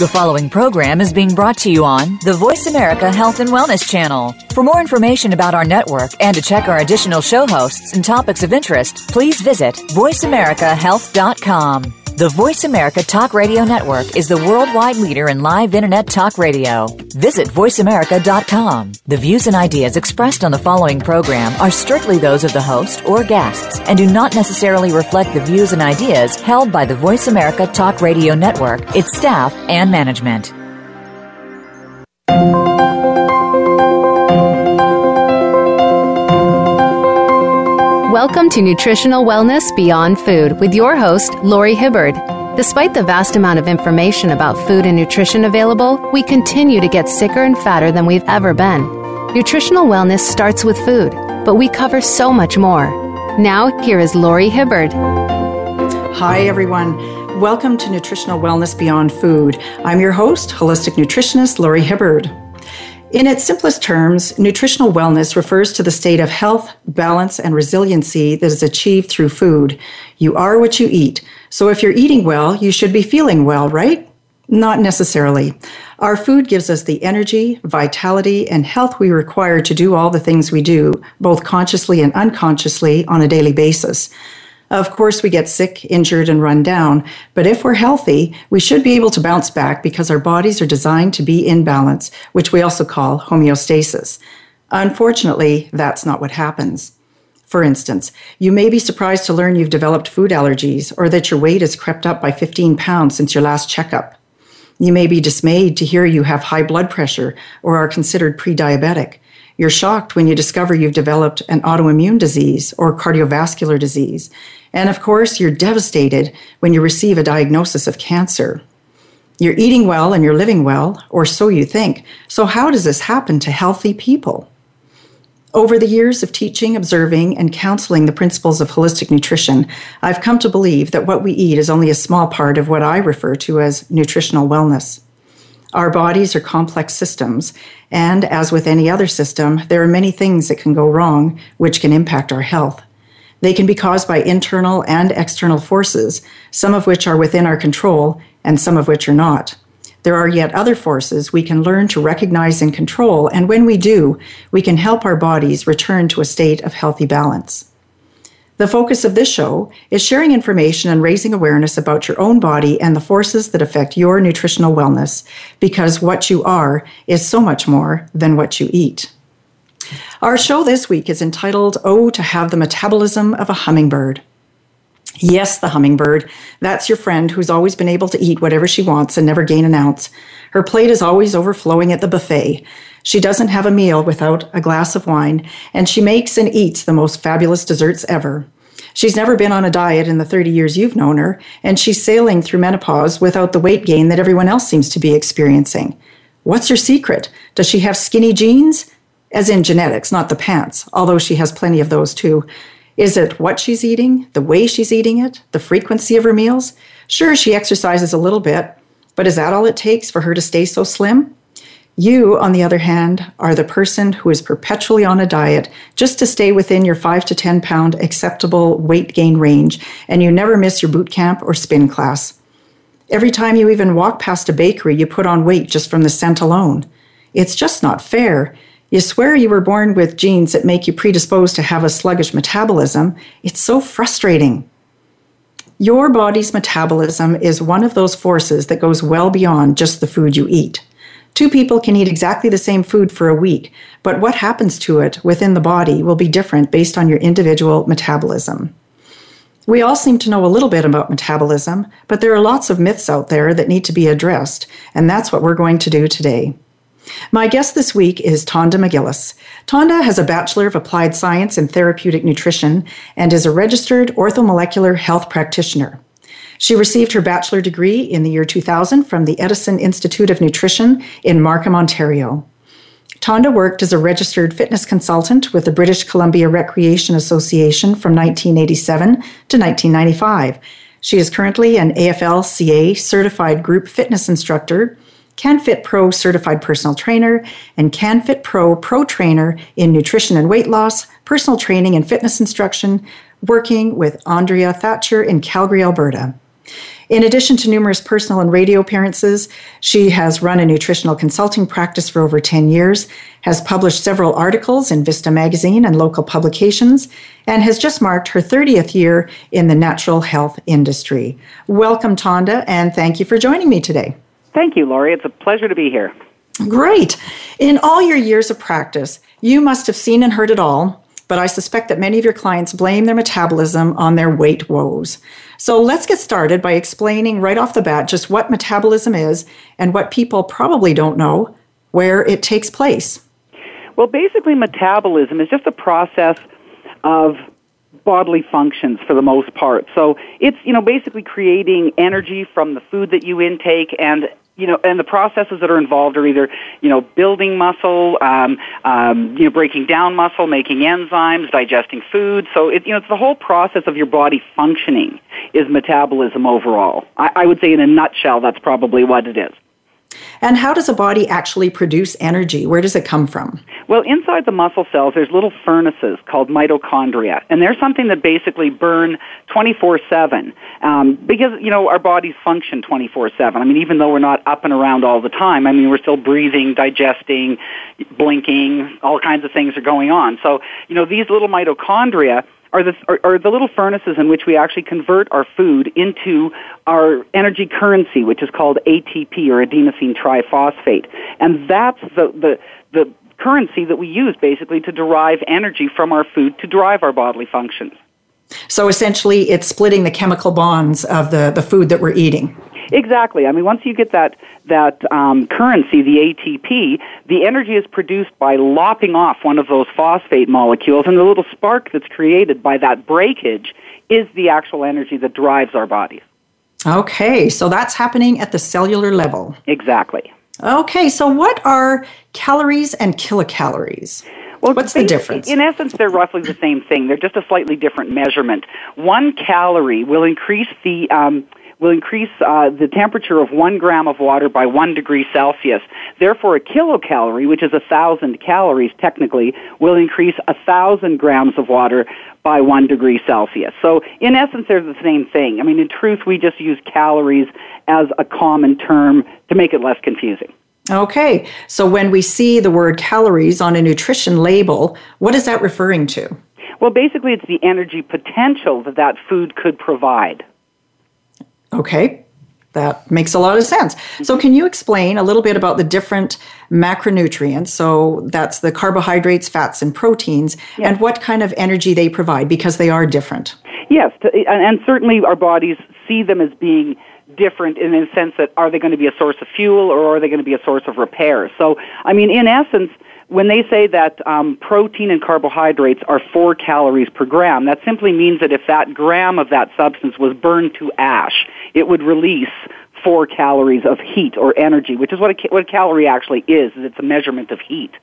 The following program is being brought to you on the Voice America Health and Wellness Channel. For more information about our network and to check our additional show hosts and topics of interest, please visit voiceamericahealth.com. The Voice America Talk Radio Network is the worldwide leader in live Internet talk radio. Visit voiceamerica.com. The views and ideas expressed on the following program are strictly those of the host or guests and do not necessarily reflect the views and ideas held by the Voice America Talk Radio Network, its staff, and management. Welcome to Nutritional Wellness Beyond Food with your host, Lori Hibbard. Despite the vast amount of information about food and nutrition available, we continue to get sicker and fatter than we've ever been. Nutritional wellness starts with food, but we cover so much more. Now, here is Lori Hibbard. Hi, everyone. Welcome to Nutritional Wellness Beyond Food. I'm your host, holistic nutritionist Lori Hibbard. In its simplest terms, nutritional wellness refers to the state of health, balance, and resiliency that is achieved through food. You are what you eat. So if you're eating well, you should be feeling well, right? Not necessarily. Our food gives us the energy, vitality, and health we require to do all the things we do, both consciously and unconsciously, on a daily basis. Of course, we get sick, injured, and run down, but if we're healthy, we should be able to bounce back because our bodies are designed to be in balance, which we also call homeostasis. Unfortunately, that's not what happens. For instance, you may be surprised to learn you've developed food allergies or that your weight has crept up by 15 pounds since your last checkup. You may be dismayed to hear you have high blood pressure or are considered pre-diabetic. You're shocked when you discover you've developed an autoimmune disease or cardiovascular disease. And of course, you're devastated when you receive a diagnosis of cancer. You're eating well and you're living well, or so you think. So how does this happen to healthy people? Over the years of teaching, observing, and counseling the principles of holistic nutrition, I've come to believe that what we eat is only a small part of what I refer to as nutritional wellness. Our bodies are complex systems, and as with any other system, there are many things that can go wrong, which can impact our health. They can be caused by internal and external forces, some of which are within our control and some of which are not. There are yet other forces we can learn to recognize and control, and when we do, we can help our bodies return to a state of healthy balance. The focus of this show is sharing information and raising awareness about your own body and the forces that affect your nutritional wellness, because what you are is so much more than what you eat. Our show this week is entitled, "Oh, to Have the Metabolism of a Hummingbird." Yes, the hummingbird. That's your friend who's always been able to eat whatever she wants and never gain an ounce. Her plate is always overflowing at the buffet. She doesn't have a meal without a glass of wine, and she makes and eats the most fabulous desserts ever. She's never been on a diet in the 30 years you've known her, and she's sailing through menopause without the weight gain that everyone else seems to be experiencing. What's her secret? Does she have skinny jeans? As in genetics, not the pants, although she has plenty of those too. Is it what she's eating, the way she's eating it, the frequency of her meals? Sure, she exercises a little bit, but is that all it takes for her to stay so slim? You, on the other hand, are the person who is perpetually on a diet just to stay within your 5 to 10 pound acceptable weight gain range, and you never miss your boot camp or spin class. Every time you even walk past a bakery, you put on weight just from the scent alone. It's just not fair. You swear you were born with genes that make you predisposed to have a sluggish metabolism. It's so frustrating. Your body's metabolism is one of those forces that goes well beyond just the food you eat. Two people can eat exactly the same food for a week, but what happens to it within the body will be different based on your individual metabolism. We all seem to know a little bit about metabolism, but there are lots of myths out there that need to be addressed, and that's what we're going to do today. My guest this week is Tonda McGillis. Tonda has a Bachelor of Applied Science in Therapeutic Nutrition and is a registered orthomolecular health practitioner. She received her bachelor degree in the year 2000 from the Edison Institute of Nutrition in Markham, Ontario. Tonda worked as a registered fitness consultant with the British Columbia Recreation Association from 1987 to 1995. She is currently an AFL-CA certified group fitness instructor, CanFit Pro certified personal trainer, and CanFit Pro Pro Trainer in nutrition and weight loss, personal training and fitness instruction, working with Andrea Thatcher in Calgary, Alberta. In addition to numerous personal and radio appearances, she has run a nutritional consulting practice for over 10 years, has published several articles in Vista Magazine and local publications, and has just marked her 30th year in the natural health industry. Welcome, Tonda, and thank you for joining me today. Thank you, Lori. It's a pleasure to be here. Great. In all your years of practice, you must have seen and heard it all, but I suspect that many of your clients blame their metabolism on their weight woes. So let's get started by explaining right off the bat just what metabolism is and what people probably don't know, where it takes place. Well, basically, metabolism is just a process of bodily functions for the most part. So it's, basically creating energy from the food that you intake, and the processes that are involved are either, building muscle, breaking down muscle, making enzymes, digesting food. So it's the whole process of your body functioning is metabolism overall. I would say in a nutshell, that's probably what it is. And how does a body actually produce energy? Where does it come from? Well, inside the muscle cells, there's little furnaces called mitochondria, and they're something that basically burn 24/7 because, our bodies function 24/7. I mean, even though we're not up and around all the time, we're still breathing, digesting, blinking, all kinds of things are going on. So, these little mitochondria are the little furnaces in which we actually convert our food into our energy currency, which is called ATP, or adenosine triphosphate. And that's the currency that we use basically to derive energy from our food to drive our bodily functions. So essentially it's splitting the chemical bonds of the food that we're eating. Exactly. Once you get that currency, the ATP, the energy is produced by lopping off one of those phosphate molecules, and the little spark that's created by that breakage is the actual energy that drives our bodies. Okay, so that's happening at the cellular level. Exactly. Okay, so what are calories and kilocalories? Well, what's the difference? In essence, they're roughly the same thing. They're just a slightly different measurement. 1 calorie will increase the temperature of 1 gram of water by 1 degree Celsius. Therefore, a kilocalorie, which is 1,000 calories technically, will increase 1,000 grams of water by 1 degree Celsius. So, in essence, they're the same thing. In truth, we just use calories as a common term to make it less confusing. Okay, so when we see the word calories on a nutrition label, what is that referring to? Well, basically, it's the energy potential that food could provide. Okay, that makes a lot of sense. So can you explain a little bit about the different macronutrients? So that's the carbohydrates, fats, and proteins, and what kind of energy they provide, because they are different. Yes, and certainly our bodies see them as being different in the sense that are they going to be a source of fuel or are they going to be a source of repair? So, in essence, when they say that protein and carbohydrates are 4 calories per gram, that simply means that if that gram of that substance was burned to ash, it would release 4 calories of heat or energy, which is what a calorie actually is. It's a measurement of heat.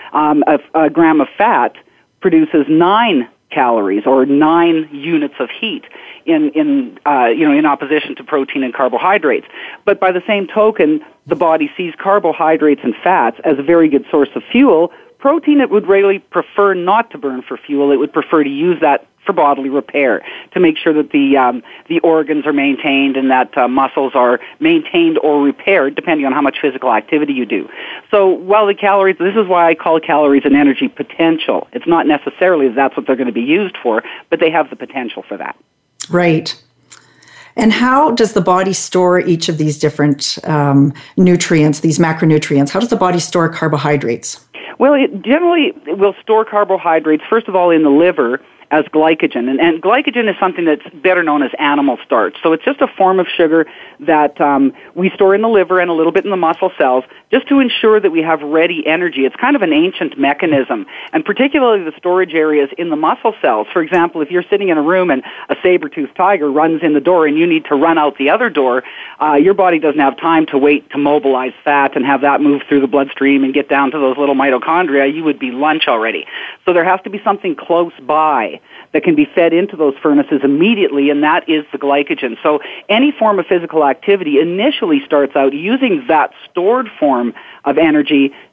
A gram of fat produces 9 calories or 9 units of heat in opposition to protein and carbohydrates. But by the same token, the body sees carbohydrates and fats as a very good source of fuel. Protein, it would really prefer not to burn for fuel. It would prefer to use that for bodily repair, to make sure that the organs are maintained and that muscles are maintained or repaired, depending on how much physical activity you do. So while the calories, this is why I call calories an energy potential. It's not necessarily that's what they're going to be used for, but they have the potential for that. Right. And how does the body store each of these different nutrients, these macronutrients? How does the body store carbohydrates? Well, it generally will store carbohydrates, first of all, in the liver as glycogen. And glycogen is something that's better known as animal starch. So it's just a form of sugar that we store in the liver and a little bit in the muscle cells just to ensure that we have ready energy. It's kind of an ancient mechanism, and particularly the storage areas in the muscle cells. For example, if you're sitting in a room and a saber-toothed tiger runs in the door and you need to run out the other door, your body doesn't have time to wait to mobilize fat and have that move through the bloodstream and get down to those little mitochondria. You would be lunch already. So there has to be something close by that can be fed into those furnaces immediately, and that is the glycogen. So any form of physical activity initially starts out using that stored form of energy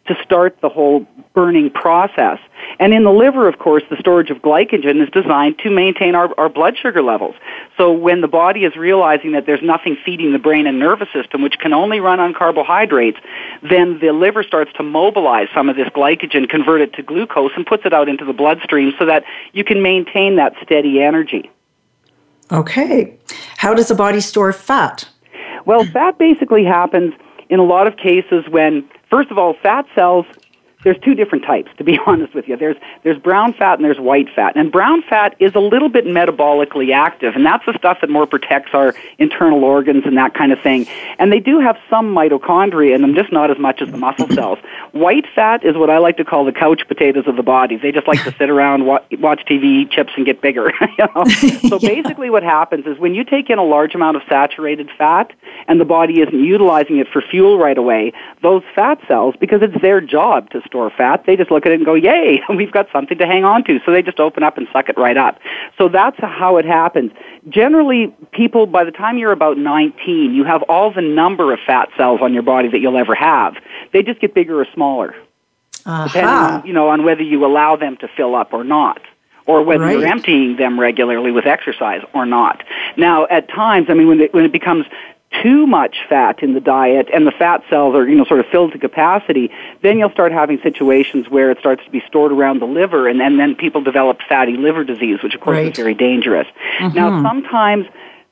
to start the whole burning process. And in the liver, of course, the storage of glycogen is designed to maintain our blood sugar levels. So when the body is realizing that there's nothing feeding the brain and nervous system, which can only run on carbohydrates, then the liver starts to mobilize some of this glycogen, convert it to glucose, and puts it out into the bloodstream so that you can maintain that steady energy. Okay. How does the body store fat? Well, fat basically happens in a lot of cases when, first of all, fat cells, there's two different types, to be honest with you. There's brown fat and there's white fat. And brown fat is a little bit metabolically active, and that's the stuff that more protects our internal organs and that kind of thing. And they do have some mitochondria in them, just not as much as the muscle cells. White fat is what I like to call the couch potatoes of the body. They just like to sit around, watch TV, eat chips, and get bigger. So basically what happens is when you take in a large amount of saturated fat and the body isn't utilizing it for fuel right away, those fat cells, because it's their job to store fat, they just look at it and go, yay, we've got something to hang on to. So they just open up and suck it right up. So that's how it happens. Generally, people, by the time you're about 19, you have all the number of fat cells on your body that you'll ever have. They just get bigger or smaller, depending on whether you allow them to fill up or not, or whether you're emptying them regularly with exercise or not. Now, at times, I mean, when it becomes too much fat in the diet and the fat cells are, sort of filled to capacity, then you'll start having situations where it starts to be stored around the liver, and then people develop fatty liver disease, which of course is very dangerous. Now, sometimes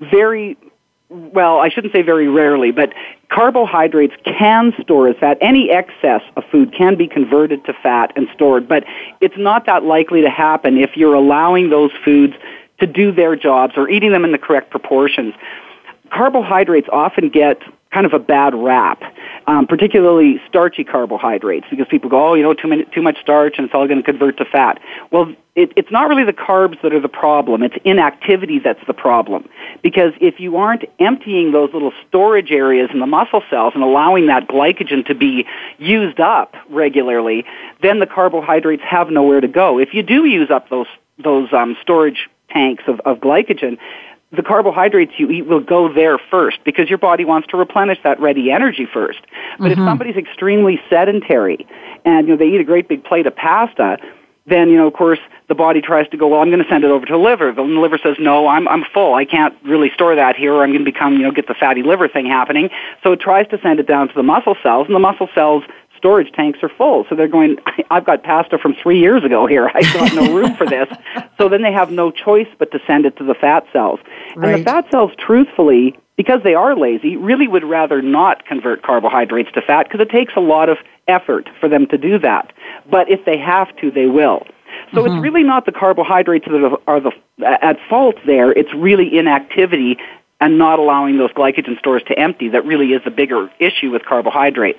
I shouldn't say very rarely, but carbohydrates can store as fat. Any excess of food can be converted to fat and stored, but it's not that likely to happen if you're allowing those foods to do their jobs or eating them in the correct proportions. Carbohydrates often get kind of a bad rap, particularly starchy carbohydrates, because people go, too much starch and it's all going to convert to fat. Well, it's not really the carbs that are the problem. It's inactivity that's the problem. Because if you aren't emptying those little storage areas in the muscle cells and allowing that glycogen to be used up regularly, then the carbohydrates have nowhere to go. If you do use up those storage tanks of glycogen, the carbohydrates you eat will go there first because your body wants to replenish that ready energy first. But if somebody's extremely sedentary and they eat a great big plate of pasta, then of course the body tries to go, well, I'm going to send it over to the liver. The liver says, no, I'm full. I can't really store that here, or I'm going to get the fatty liver thing happening. So it tries to send it down to the muscle cells, and the muscle cells storage tanks are full. So they're going, I've got pasta from 3 years ago here. I've got no room for this. So then they have no choice but to send it to the fat cells. Right. And the fat cells, truthfully, because they are lazy, really would rather not convert carbohydrates to fat because it takes a lot of effort for them to do that. But if they have to, they will. So it's really not the carbohydrates that are at fault there. It's really inactivity and not allowing those glycogen stores to empty that really is the bigger issue with carbohydrates.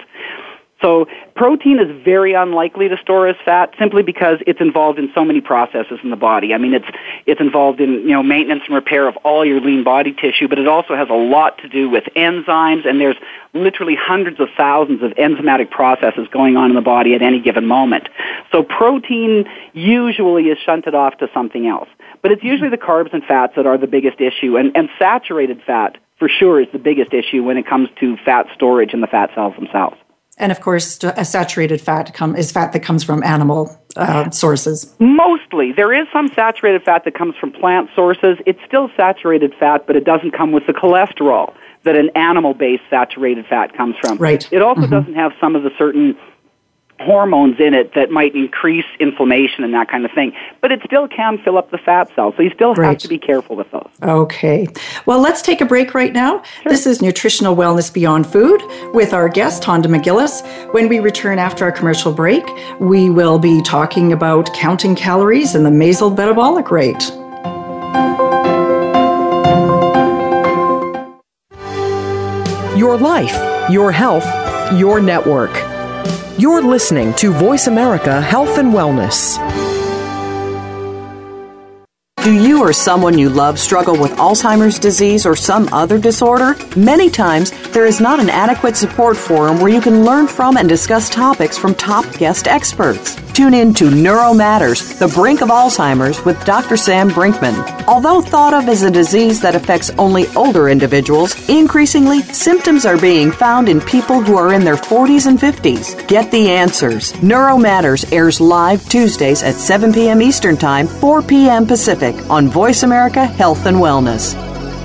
So protein is very unlikely to store as fat simply because it's involved in so many processes in the body. I mean, it's involved in, maintenance and repair of all your lean body tissue, but it also has a lot to do with enzymes, and there's literally hundreds of thousands of enzymatic processes going on in the body at any given moment. So protein usually is shunted off to something else. But it's usually the carbs and fats that are the biggest issue, and saturated fat for sure is the biggest issue when it comes to fat storage in the fat cells themselves. And of course, a saturated fat is fat that comes from animal sources. Mostly. There is some saturated fat that comes from plant sources. It's still saturated fat, but it doesn't come with the cholesterol that an animal-based saturated fat comes from. Right. It also doesn't have some of the certain hormones in it that might increase inflammation and that kind of thing. But it still can fill up the fat cells, so you still have to be careful with those. Okay. Well, let's take a break right now. Sure. This is Nutritional Wellness Beyond Food with our guest, Honda McGillis. When we return after our commercial break, we will be talking about counting calories and the basal metabolic rate. Your life, your health, your network. You're listening to Voice America Health and Wellness. Do you or someone you love struggle with Alzheimer's disease or some other disorder? Many times, there is not an adequate support forum where you can learn from and discuss topics from top guest experts. Tune in to Neuro Matters, The Brink of Alzheimer's with Dr. Sam Brinkman. Although thought of as a disease that affects only older individuals, increasingly, symptoms are being found in people who are in their 40s and 50s. Get the answers. Neuro Matters airs live Tuesdays at 7 p.m. Eastern Time, 4 p.m. Pacific on Voice America Health and Wellness.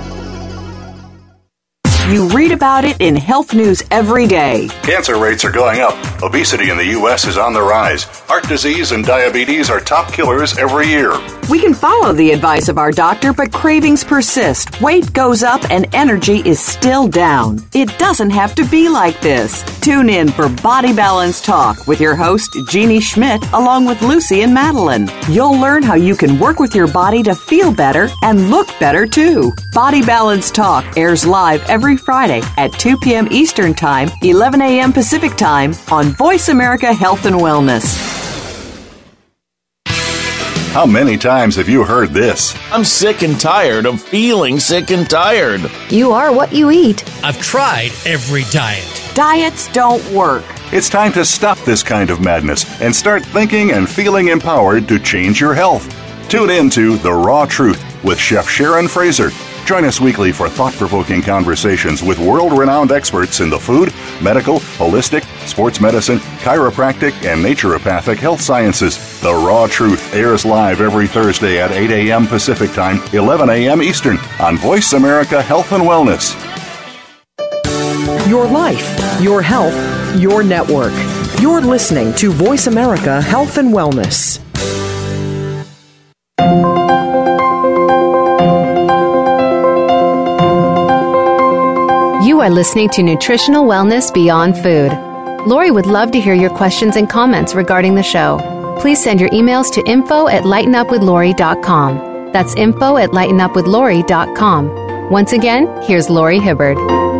You read about it in health news every day. Cancer rates are going up. Obesity in the U.S. is on the rise. Heart disease and diabetes are top killers every year. We can follow the advice of our doctor, but cravings persist. Weight goes up and energy is still down. It doesn't have to be like this. Tune in for Body Balance Talk with your host, Jeannie Schmidt, along with Lucy and Madeline. You'll learn how you can work with your body to feel better and look better, too. Body Balance Talk airs live every Friday at 2 p.m. Eastern Time, 11 a.m. Pacific Time on Voice America Health and Wellness. How many times have you heard this? I'm sick and tired of feeling sick and tired. You are what you eat. I've tried every diet. Diets don't work. It's time to stop this kind of madness and start thinking and feeling empowered to change your health. Tune in to The Raw Truth with Chef Sharon Fraser. Join us weekly for thought-provoking conversations with world-renowned experts in the food, medical, holistic, sports medicine, chiropractic, and naturopathic health sciences. The Raw Truth airs live every Thursday at 8 a.m. Pacific Time, 11 a.m. Eastern on Voice America Health and Wellness. Your life, your health, your network. You're listening to Voice America Health and Wellness. You are listening to Nutritional Wellness Beyond Food. Lori would love to hear your questions and comments regarding the show. Please send your emails to info@lightenupwithlori.com. That's info@lightenupwithlori.com. Once again, here's Lori Hibbard.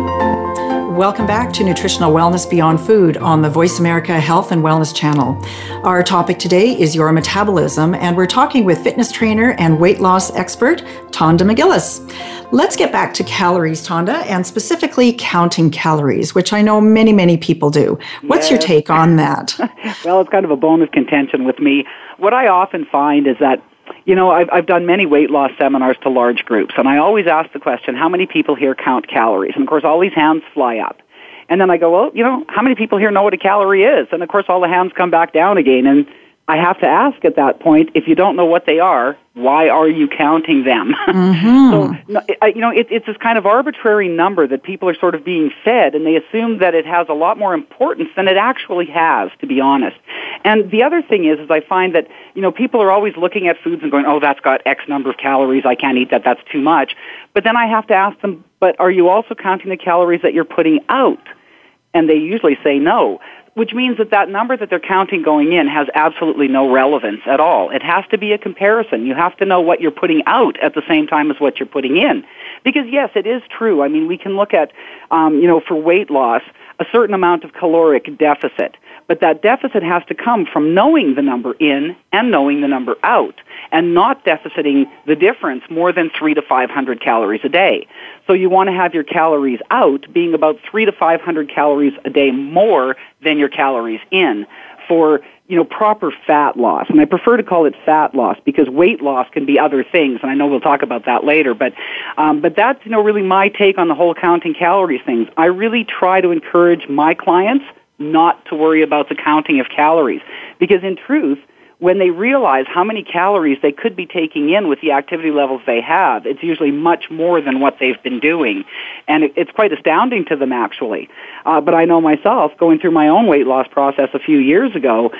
Welcome back to Nutritional Wellness Beyond Food on the Voice America Health and Wellness channel. Our topic today is your metabolism, and we're talking with fitness trainer and weight loss expert, Tonda McGillis. Let's get back to calories, Tonda, and specifically counting calories, which I know many people do. What's your take on that? Well, it's kind of a bone of contention with me. What I often find is that, you know, I've done many weight loss seminars to large groups, and I always ask the question, how many people here count calories? And, of course, all these hands fly up. And then I go, well, you know, how many people here know what a calorie is? And, of course, all the hands come back down again. And I have to ask at that point, if you don't know what they are, why are you counting them? Mm-hmm. So, you know, it's this kind of arbitrary number that people are sort of being fed, and they assume that it has a lot more importance than it actually has, to be honest. And the other thing is I find that, you know, people are always looking at foods and going, oh, that's got X number of calories, I can't eat that, that's too much. But then I have to ask them, but are you also counting the calories that you're putting out? And they usually say no, which means that number that they're counting going in has absolutely no relevance at all. It has to be a comparison. You have to know what you're putting out at the same time as what you're putting in. Because, yes, it is true. I mean, we can look at, you know, for weight loss, a certain amount of caloric deficit. But that deficit has to come from knowing the number in and knowing the number out, and not deficiting the difference more than 300 to 500 calories a day. So you want to have your calories out being about 300 to 500 calories a day more than your calories in for, you know, proper fat loss. And I prefer to call it fat loss because weight loss can be other things, and I know we'll talk about that later. But that's, you know, really my take on the whole counting calories things. I really try to encourage my clients not to worry about the counting of calories, because in truth, when they realize how many calories they could be taking in with the activity levels they have, it's usually much more than what they've been doing. And it's quite astounding to them, actually. But I know myself, going through my own weight loss process a few years ago,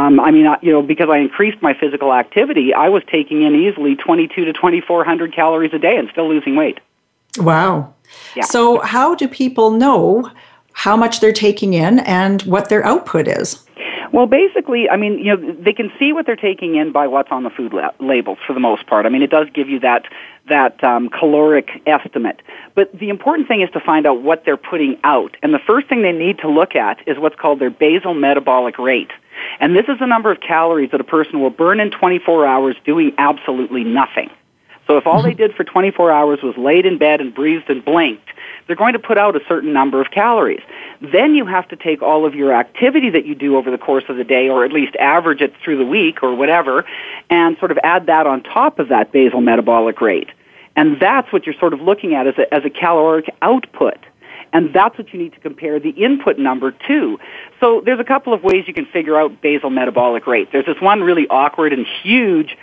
you know, because I increased my physical activity, I was taking in easily 2,200 to 2,400 calories a day and still losing weight. Wow. Yeah. So how do people know how much they're taking in and what their output is? Well, basically, I mean, you know, they can see what they're taking in by what's on the food labels for the most part. I mean, it does give you that caloric estimate. But the important thing is to find out what they're putting out. And the first thing they need to look at is what's called their basal metabolic rate. And this is the number of calories that a person will burn in 24 hours doing absolutely nothing. So if all they did for 24 hours was laid in bed and breathed and blinked, they're going to put out a certain number of calories. Then you have to take all of your activity that you do over the course of the day, or at least average it through the week or whatever, and sort of add that on top of that basal metabolic rate. And that's what you're sort of looking at as a caloric output. And that's what you need to compare the input number to. So there's a couple of ways you can figure out basal metabolic rate. There's this one really awkward and huge,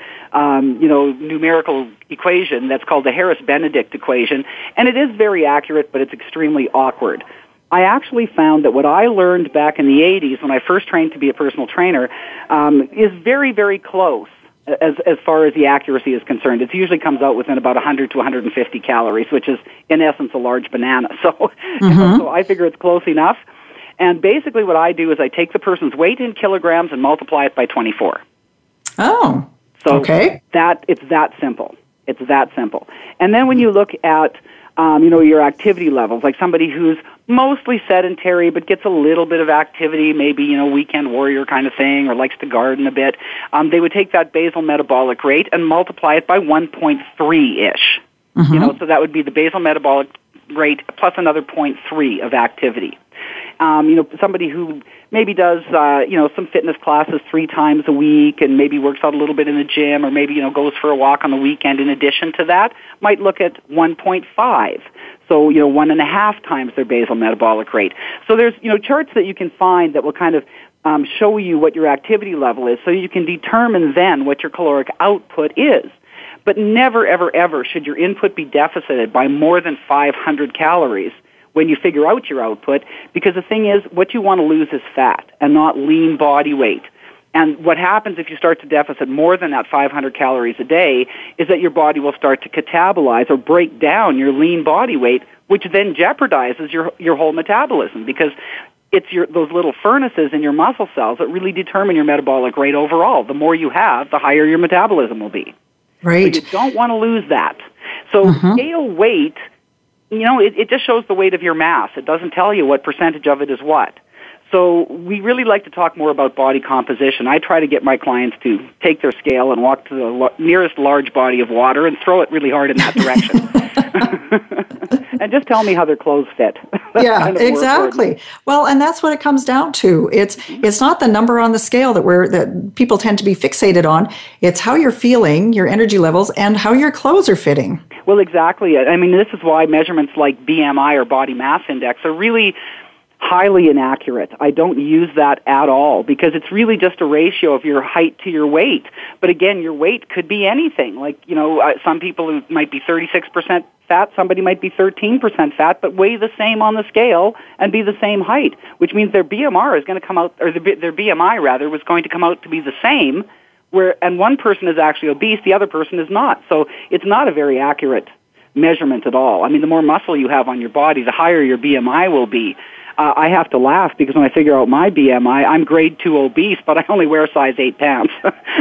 numerical equation that's called the Harris-Benedict equation, and it is very accurate, but it's extremely awkward. I actually found that what I learned back in the 80s when I first trained to be a personal trainer is very, very close. As far as the accuracy is concerned. It usually comes out within about 100 to 150 calories, which is, in essence, a large banana. So, so I figure it's close enough. And basically what I do is I take the person's weight in kilograms and multiply it by 24. Oh, so okay. It's that simple. It's that simple. And then when you look at your activity levels, like somebody who's mostly sedentary but gets a little bit of activity, maybe, weekend warrior kind of thing, or likes to garden a bit, they would take that basal metabolic rate and multiply it by 1.3-ish. So that would be the basal metabolic rate plus another 0.3 of activity. Somebody who maybe does, some fitness classes 3 times a week and maybe works out a little bit in the gym or maybe, goes for a walk on the weekend in addition to that might look at 1.5. So, 1.5 times their basal metabolic rate. So there's, charts that you can find that will kind of show you what your activity level is so you can determine then what your caloric output is. But never, ever, ever should your input be deficited by more than 500 calories when you figure out your output, because the thing is, what you want to lose is fat and not lean body weight. And what happens if you start to deficit more than that 500 calories a day is that your body will start to catabolize or break down your lean body weight, which then jeopardizes your whole metabolism, because it's those little furnaces in your muscle cells that really determine your metabolic rate overall. The more you have, the higher your metabolism will be. Right. So you don't want to lose that. So scale weight, it just shows the weight of your mass. It doesn't tell you what percentage of it is what. So we really like to talk more about body composition. I try to get my clients to take their scale and walk to the nearest large body of water and throw it really hard in that direction. And just tell me how their clothes fit. Yeah, kind of exactly. Well, and that's what it comes down to. It's not the number on the scale that people tend to be fixated on. It's how you're feeling, your energy levels, and how your clothes are fitting. Well, exactly. I mean, this is why measurements like BMI or body mass index are really highly inaccurate. I don't use that at all because it's really just a ratio of your height to your weight. But again, your weight could be anything. Like, some people who might be 36% fat, somebody might be 13% fat, but weigh the same on the scale and be the same height, which means their BMR is going to come out, or their BMI rather, was going to come out to be the same, and one person is actually obese, the other person is not. So it's not a very accurate measurement at all. I mean, the more muscle you have on your body, the higher your BMI will be. I have to laugh because when I figure out my BMI, I'm grade 2 obese, but I only wear size 8 pants.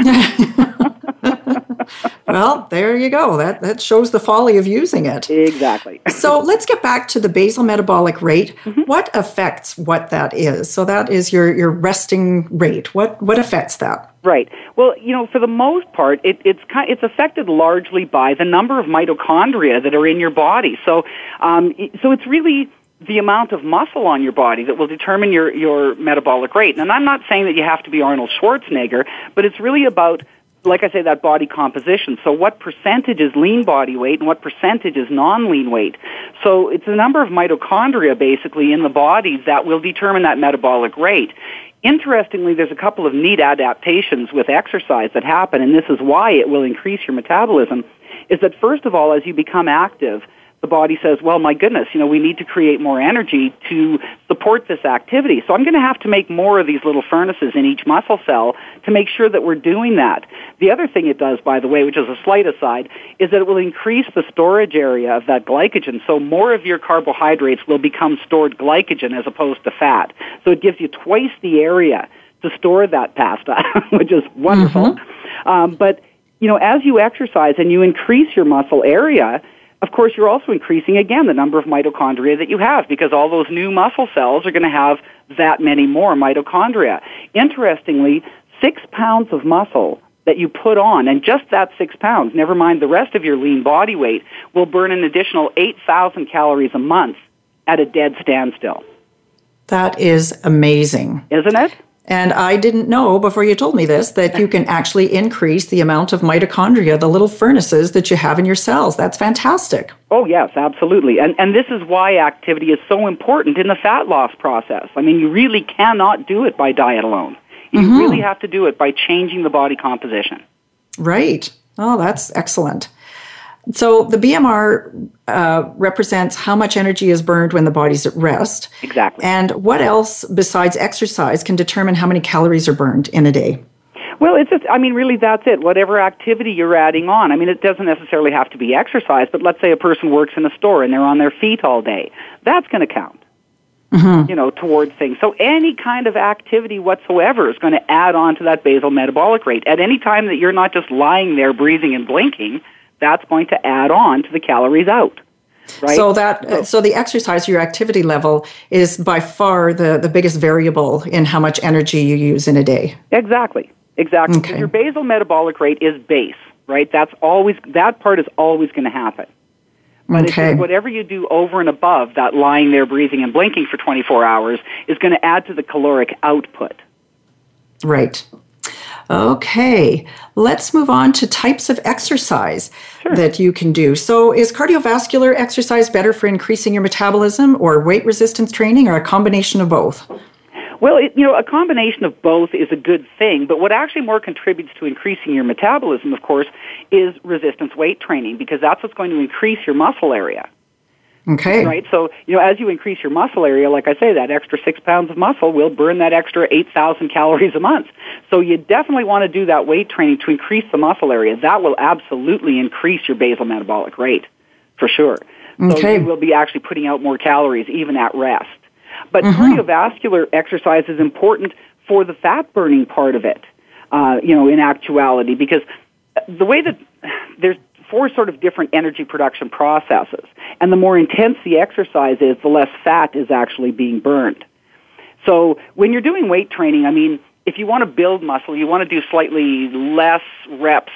Well, there you go. That shows the folly of using it. Exactly. So let's get back to the basal metabolic rate. What affects what that is? So that is your resting rate. What affects that? Right. Well, for the most part, it's affected largely by the number of mitochondria that are in your body. So it's really the amount of muscle on your body that will determine your metabolic rate. And I'm not saying that you have to be Arnold Schwarzenegger, but it's really about, like I say, that body composition. So what percentage is lean body weight and what percentage is non-lean weight? So it's the number of mitochondria, basically, in the body that will determine that metabolic rate. Interestingly, there's a couple of neat adaptations with exercise that happen, and this is why it will increase your metabolism, is that, first of all, as you become active, the body says, well, my goodness, we need to create more energy to support this activity. So I'm going to have to make more of these little furnaces in each muscle cell to make sure that we're doing that. The other thing it does, by the way, which is a slight aside, is that it will increase the storage area of that glycogen. So more of your carbohydrates will become stored glycogen as opposed to fat. So it gives you twice the area to store that pasta, which is wonderful. But, as you exercise and you increase your muscle area, of course, you're also increasing, again, the number of mitochondria that you have because all those new muscle cells are going to have that many more mitochondria. Interestingly, 6 pounds of muscle that you put on, and just that 6 pounds, never mind the rest of your lean body weight, will burn an additional 8,000 calories a month at a dead standstill. That is amazing. Isn't it? And I didn't know before you told me this that you can actually increase the amount of mitochondria, the little furnaces that you have in your cells. That's fantastic. Oh, yes, absolutely. And this is why activity is so important in the fat loss process. I mean, you really cannot do it by diet alone. You really have to do it by changing the body composition. Right. Oh, that's excellent. So the BMR represents how much energy is burned when the body's at rest. Exactly. And what else besides exercise can determine how many calories are burned in a day? Well, it's just, I mean, really that's it. Whatever activity you're adding on. I mean, it doesn't necessarily have to be exercise, but let's say a person works in a store and they're on their feet all day. That's going to count, towards things. So any kind of activity whatsoever is going to add on to that basal metabolic rate. At any time that you're not just lying there breathing and blinking, that's going to add on to the calories out, right? So the exercise, your activity level, is by far the biggest variable in how much energy you use in a day. Exactly. Okay. Because your basal metabolic rate is base, right? That part is always going to happen. But it's just whatever you do over and above that lying there breathing and blinking for 24 hours is going to add to the caloric output. Right. Okay, let's move on to types of exercise that you can do. So is cardiovascular exercise better for increasing your metabolism, or weight resistance training, or a combination of both? Well, a combination of both is a good thing, but what actually more contributes to increasing your metabolism, of course, is resistance weight training, because that's what's going to increase your muscle area. Okay. Right? So, as you increase your muscle area, like I say, that extra 6 pounds of muscle will burn that extra 8,000 calories a month. So you definitely want to do that weight training to increase the muscle area. That will absolutely increase your basal metabolic rate, for sure. So you will be actually putting out more calories even at rest. But cardiovascular exercise is important for the fat burning part of it, in actuality, because the way that there's 4 sort of different energy production processes. And the more intense the exercise is, the less fat is actually being burned. So when you're doing weight training, I mean, if you want to build muscle, you want to do slightly less reps,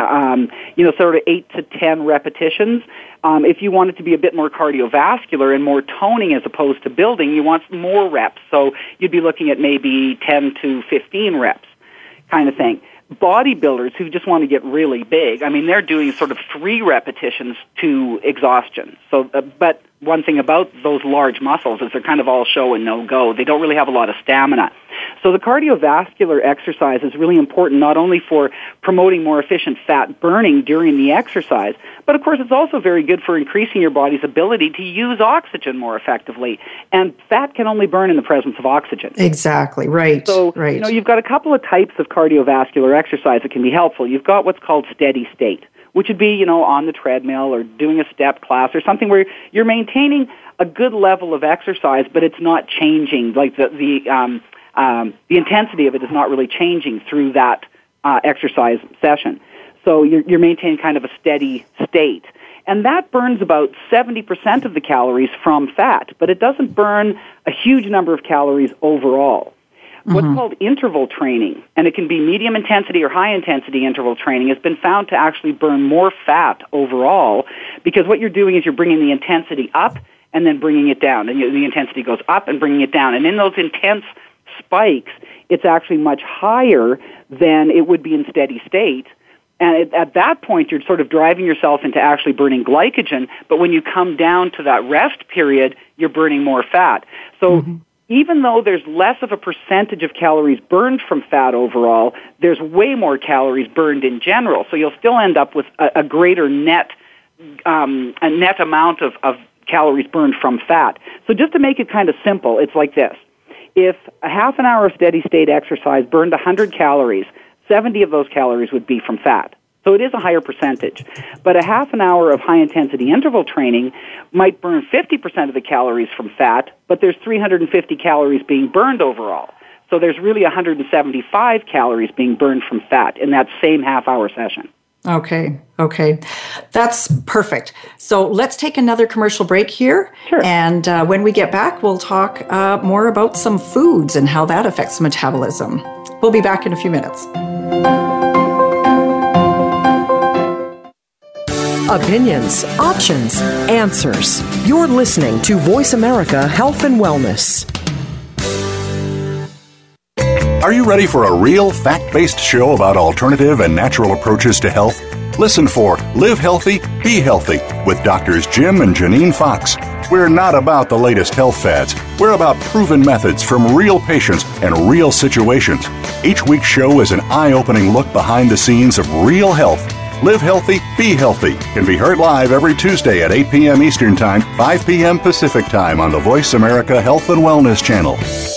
sort of 8 to 10 repetitions. If you want it to be a bit more cardiovascular and more toning as opposed to building, you want more reps. So you'd be looking at maybe 10 to 15 reps kind of thing. Bodybuilders who just want to get really big, I mean, they're doing sort of 3 repetitions to exhaustion. So, but one thing about those large muscles is they're kind of all show and no go. They don't really have a lot of stamina. So the cardiovascular exercise is really important not only for promoting more efficient fat burning during the exercise, but of course it's also very good for increasing your body's ability to use oxygen more effectively. And fat can only burn in the presence of oxygen. Exactly, right. So, you've got a couple of types of cardiovascular exercise that can be helpful. You've got what's called steady state, which would be, on the treadmill or doing a step class or something where you're maintaining a good level of exercise, but it's not changing. Like the intensity of it is not really changing through that exercise session. So you're maintaining kind of a steady state. And that burns about 70% of the calories from fat, but it doesn't burn a huge number of calories overall. What's called interval training, and it can be medium intensity or high intensity interval training, has been found to actually burn more fat overall, because what you're doing is you're bringing the intensity up and then bringing it down, and the intensity goes up and bringing it down. And in those intense spikes, it's actually much higher than it would be in steady state. And at that point, you're sort of driving yourself into actually burning glycogen, but when you come down to that rest period, you're burning more fat. So even though there's less of a percentage of calories burned from fat overall, there's way more calories burned in general. So you'll still end up with a greater net amount of calories burned from fat. So just to make it kind of simple, it's like this. If a half an hour of steady state exercise burned 100 calories, 70 of those calories would be from fat. So it is a higher percentage. But a half an hour of high-intensity interval training might burn 50% of the calories from fat, but there's 350 calories being burned overall. So there's really 175 calories being burned from fat in that same half-hour session. Okay. That's perfect. So let's take another commercial break here. Sure. And when we get back, we'll talk more about some foods and how that affects metabolism. We'll be back in a few minutes. Opinions, options, answers. You're listening to Voice America Health and Wellness. Are you ready for a real fact-based show about alternative and natural approaches to health? Listen for Live Healthy, Be Healthy with Doctors Jim and Janine Fox. We're not about the latest health fads. We're about proven methods from real patients and real situations. Each week's show is an eye-opening look behind the scenes of real health. Live Healthy, Be Healthy can be heard live every Tuesday at 8 p.m. Eastern Time, 5 p.m. Pacific Time on the Voice America Health and Wellness Channel.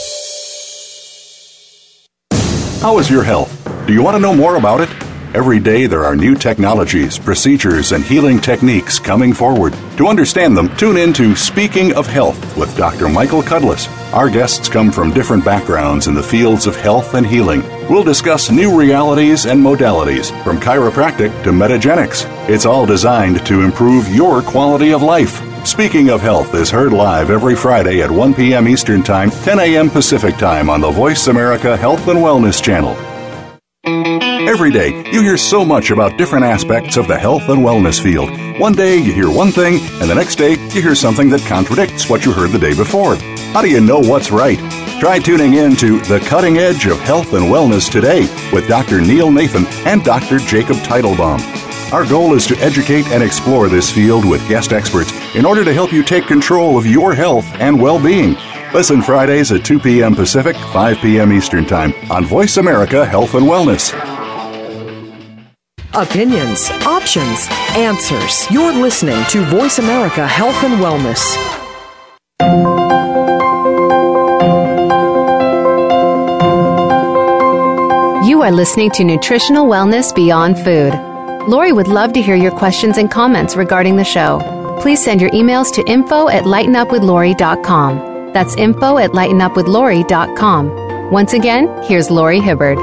How is your health? Do you want to know more about it? Every day there are new technologies, procedures, and healing techniques coming forward. To understand them, tune in to Speaking of Health with Dr. Michael Cudlis. Our guests come from different backgrounds in the fields of health and healing. We'll discuss new realities and modalities, from chiropractic to metagenics. It's all designed to improve your quality of life. Speaking of Health is heard live every Friday at 1 p.m. Eastern Time, 10 a.m. Pacific Time on the Voice America Health and Wellness Channel. Every day, you hear so much about different aspects of the health and wellness field. One day, you hear one thing, and the next day, you hear something that contradicts what you heard the day before. How do you know what's right? Try tuning in to The Cutting Edge of Health and Wellness today with Dr. Neil Nathan and Dr. Jacob Teitelbaum. Our goal is to educate and explore this field with guest experts in order to help you take control of your health and well-being. Listen Fridays at 2 p.m. Pacific, 5 p.m. Eastern Time on Voice America Health and Wellness. Opinions, options, answers. You're listening to Voice America Health and Wellness. You are listening to Nutritional Wellness Beyond Food. Lori would love to hear your questions and comments regarding the show. Please send your emails to info@lightenupwithlori.com. That's info@lightenupwithlori.com. Once again, here's Lori Hibbard.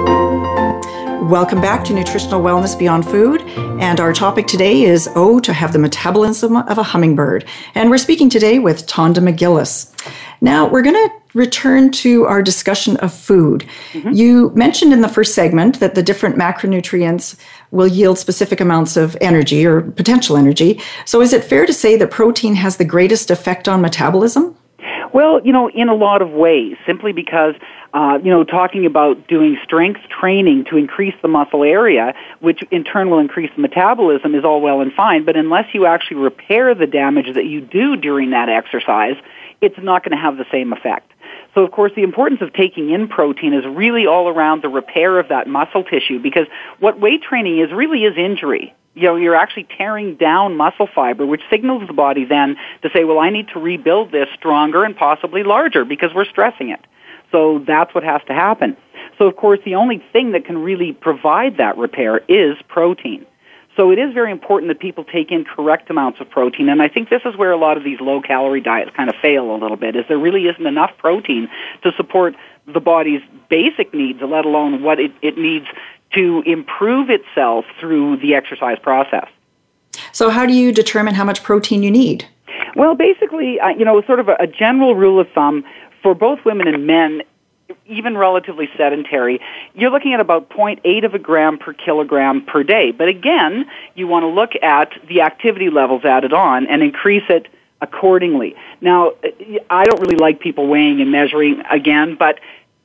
Welcome back to Nutritional Wellness Beyond Food, and our topic today is to have the metabolism of a hummingbird. And we're speaking today with Tonda McGillis. Now, we're going to return to our discussion of food. Mm-hmm. You mentioned in the first segment that the different macronutrients will yield specific amounts of energy or potential energy. So is it fair to say that protein has the greatest effect on metabolism? Well, in a lot of ways, simply because talking about doing strength training to increase the muscle area, which in turn will increase the metabolism, is all well and fine. But unless you actually repair the damage that you do during that exercise, it's not going to have the same effect. So, of course, the importance of taking in protein is really all around the repair of that muscle tissue, because what weight training is injury. You're actually tearing down muscle fiber, which signals the body then to say, well, I need to rebuild this stronger and possibly larger because we're stressing it. So that's what has to happen. So, of course, the only thing that can really provide that repair is protein. So it is very important that people take in correct amounts of protein, and I think this is where a lot of these low-calorie diets kind of fail a little bit, is there really isn't enough protein to support the body's basic needs, let alone what it needs to improve itself through the exercise process. So how do you determine how much protein you need? Well, basically, sort of a general rule of thumb for both women and men, even relatively sedentary, you're looking at about 0.8 of a gram per kilogram per day. But again, you want to look at the activity levels added on and increase it accordingly. Now, I don't really like people weighing and measuring again, but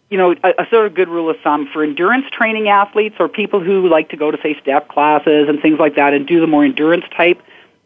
a sort of good rule of thumb for endurance training athletes or people who like to go to, say, step classes and things like that and do the more endurance type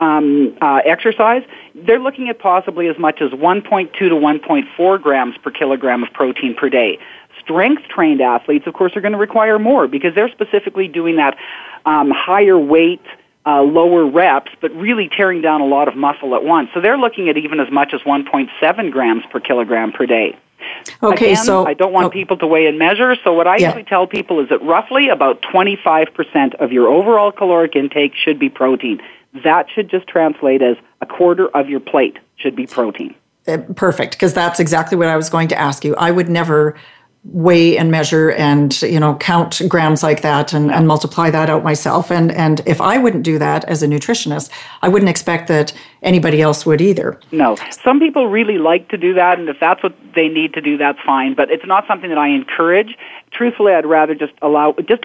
exercise, they're looking at possibly as much as 1.2 to 1.4 grams per kilogram of protein per day. Strength-trained athletes, of course, are going to require more because they're specifically doing that higher weight, lower reps, but really tearing down a lot of muscle at once. So they're looking at even as much as 1.7 grams per kilogram per day. Okay, Again, so I don't want people to weigh and measure, so what I usually tell people is that roughly about 25% of your overall caloric intake should be protein. That should just translate as a quarter of your plate should be protein. Perfect, because that's exactly what I was going to ask you. I would never weigh and measure and count grams like that and multiply that out myself. And if I wouldn't do that as a nutritionist, I wouldn't expect that anybody else would either. No. Some people really like to do that, and if that's what they need to do, that's fine. But it's not something that I encourage. Truthfully, I'd rather just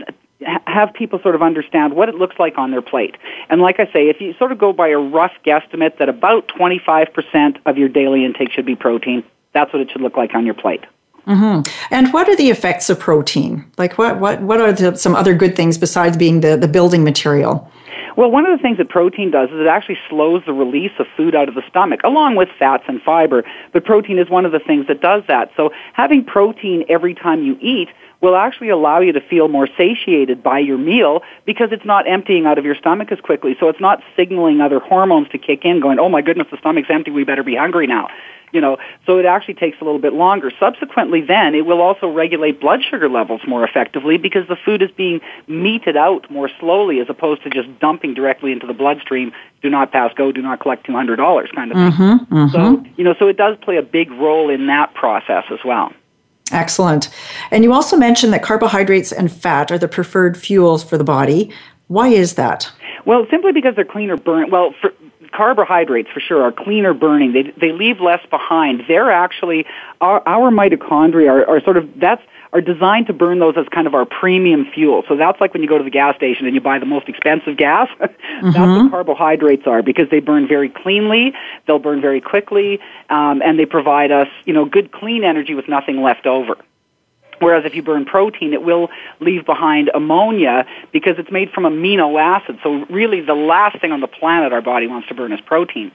have people sort of understand what it looks like on their plate. And like I say, if you sort of go by a rough guesstimate that about 25% of your daily intake should be protein, that's what it should look like on your plate. Mm-hmm. And what are the effects of protein? Like what are some other good things besides being the building material? Well, one of the things that protein does is it actually slows the release of food out of the stomach, along with fats and fiber. But protein is one of the things that does that. So having protein every time you eat will actually allow you to feel more satiated by your meal because it's not emptying out of your stomach as quickly. So it's not signaling other hormones to kick in going, oh my goodness, the stomach's empty, we better be hungry now. So it actually takes a little bit longer. Subsequently then, it will also regulate blood sugar levels more effectively because the food is being meted out more slowly as opposed to just dumping directly into the bloodstream, do not pass go, do not collect $200 kind of thing. So it does play a big role in that process as well. Excellent. And you also mentioned that carbohydrates and fat are the preferred fuels for the body. Why is that? Well, simply because they're cleaner burn. Well, carbohydrates for sure are cleaner burning. They leave less behind. They're actually our mitochondria are designed to burn those as kind of our premium fuel. So that's like when you go to the gas station and you buy the most expensive gas. That's what carbohydrates are because they burn very cleanly, they'll burn very quickly, and they provide us, good clean energy with nothing left over. Whereas if you burn protein, it will leave behind ammonia because it's made from amino acids. So really the last thing on the planet our body wants to burn is protein.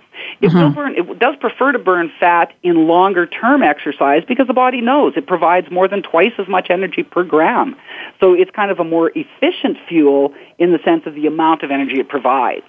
It does prefer to burn fat in longer term exercise because the body knows it provides more than twice as much energy per gram. So it's kind of a more efficient fuel in the sense of the amount of energy it provides.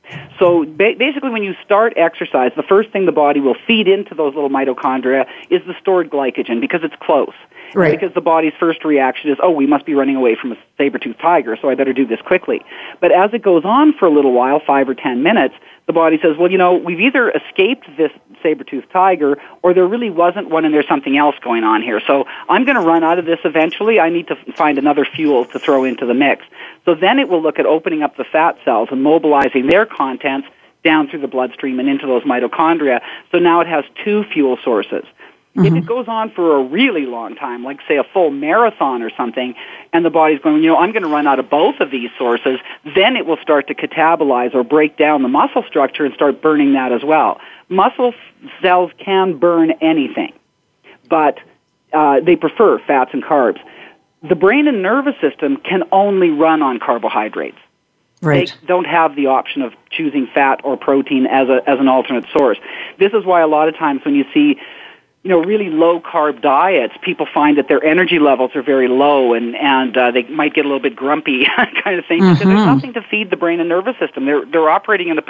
So basically when you start exercise, the first thing the body will feed into those little mitochondria is the stored glycogen because it's close. Right. Because the body's first reaction is, we must be running away from a saber-toothed tiger, so I better do this quickly. But as it goes on for a little while, 5 or 10 minutes, the body says, we've either escaped this saber-toothed tiger or there really wasn't one and there's something else going on here. So I'm going to run out of this eventually. I need to find another fuel to throw into the mix. So then it will look at opening up the fat cells and mobilizing their contents down through the bloodstream and into those mitochondria. So now it has 2 fuel sources. If it goes on for a really long time, like say a full marathon or something, and the body's going, I'm going to run out of both of these sources, then it will start to catabolize or break down the muscle structure and start burning that as well. Muscle cells can burn anything, but they prefer fats and carbs. The brain and nervous system can only run on carbohydrates. Right. They don't have the option of choosing fat or protein as an alternate source. This is why a lot of times when you see really low-carb diets, people find that their energy levels are very low and they might get a little bit grumpy kind of thing because there's nothing to feed the brain and nervous system. They're operating in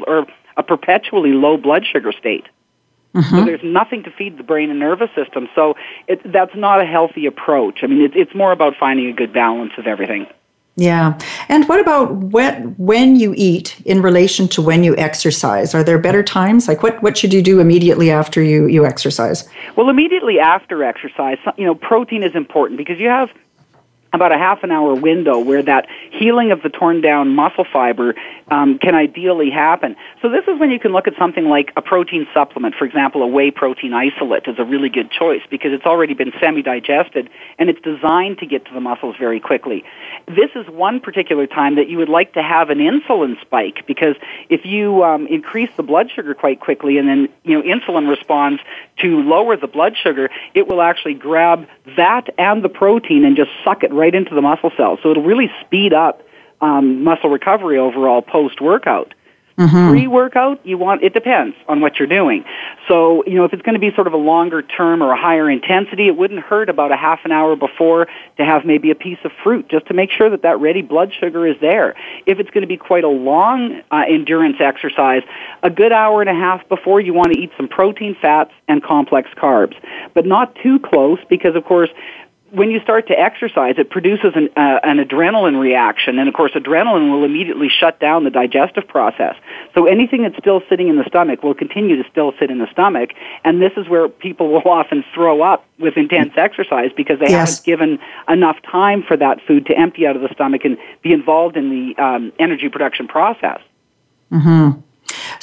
a perpetually low blood sugar state. So there's nothing to feed the brain and nervous system. So that's not a healthy approach. I mean, it's more about finding a good balance of everything. Yeah. And what about when you eat in relation to when you exercise? Are there better times? Like what should you do immediately after you exercise? Well, immediately after exercise, protein is important because you have about a half an hour window where that healing of the torn down muscle fiber can ideally happen. So this is when you can look at something like a protein supplement. For example, a whey protein isolate is a really good choice because it's already been semi-digested and it's designed to get to the muscles very quickly. This is one particular time that you would like to have an insulin spike because if you increase the blood sugar quite quickly and then insulin responds to lower the blood sugar, it will actually grab that and the protein and just suck it right into the muscle cells. So it'll really speed up muscle recovery overall post-workout. Pre-workout, it depends on what you're doing. So, if it's going to be sort of a longer term or a higher intensity, it wouldn't hurt about a half an hour before to have maybe a piece of fruit just to make sure that ready blood sugar is there. If it's going to be quite a long endurance exercise, a good hour and a half before you want to eat some protein, fats, and complex carbs. But not too close because, of course, when you start to exercise, it produces an adrenaline reaction, and of course adrenaline will immediately shut down the digestive process. So anything that's still sitting in the stomach will continue to still sit in the stomach, and this is where people will often throw up with intense exercise because they haven't given enough time for that food to empty out of the stomach and be involved in the energy production process.